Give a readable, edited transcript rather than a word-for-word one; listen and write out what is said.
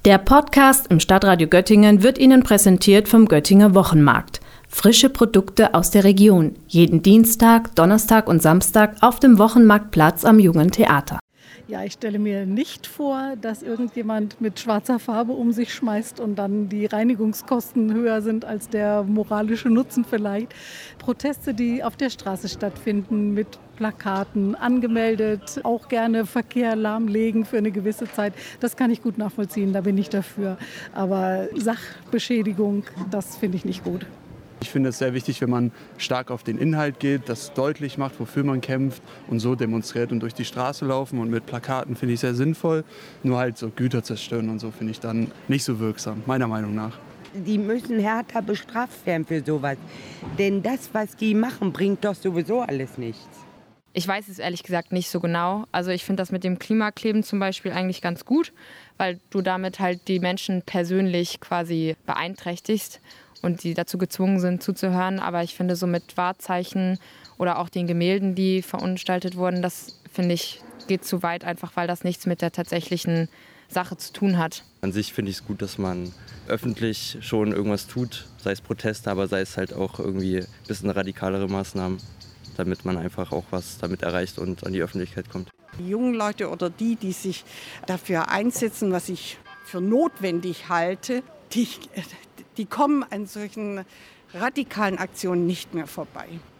Der Podcast im Stadtradio Göttingen wird Ihnen präsentiert vom Göttinger Wochenmarkt. Frische Produkte aus der Region. Jeden Dienstag, Donnerstag und Samstag auf dem Wochenmarktplatz am Jungen Theater. Ja, ich stelle mir nicht vor, dass irgendjemand mit schwarzer Farbe um sich schmeißt und dann die Reinigungskosten höher sind als der moralische Nutzen vielleicht. Proteste, die auf der Straße stattfinden, mit Plakaten angemeldet, auch gerne Verkehr lahmlegen für eine gewisse Zeit. Das kann ich gut nachvollziehen, da bin ich dafür. Aber Sachbeschädigung, das finde ich nicht gut. Ich finde es sehr wichtig, wenn man stark auf den Inhalt geht, das deutlich macht, wofür man kämpft und so demonstriert und durch die Straße laufen. Und mit Plakaten finde ich sehr sinnvoll. Nur halt so Güter zerstören und so finde ich dann nicht so wirksam, meiner Meinung nach. Die müssen härter bestraft werden für sowas. Denn das, was die machen, bringt doch sowieso alles nichts. Ich weiß es ehrlich gesagt nicht so genau. Also ich finde das mit dem Klimakleben zum Beispiel eigentlich ganz gut, weil du damit halt die Menschen persönlich quasi beeinträchtigst und die dazu gezwungen sind zuzuhören. Aber ich finde so mit Wahrzeichen oder auch den Gemälden, die verunstaltet wurden, das finde ich geht zu weit, einfach weil das nichts mit der tatsächlichen Sache zu tun hat. An sich finde ich es gut, dass man öffentlich schon irgendwas tut, sei es Proteste, aber sei es halt auch irgendwie ein bisschen radikalere Maßnahmen, damit man einfach auch was damit erreicht und an die Öffentlichkeit kommt. Die jungen Leute oder die sich dafür einsetzen, was ich für notwendig halte, die kommen an solchen radikalen Aktionen nicht mehr vorbei.